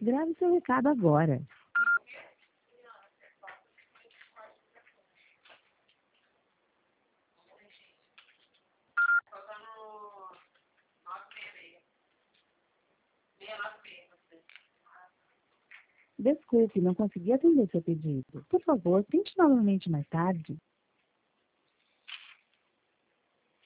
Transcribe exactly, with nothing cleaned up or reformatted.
Grave seu recado agora. Desculpe, não consegui atender seu pedido. Por favor, tente novamente mais tarde.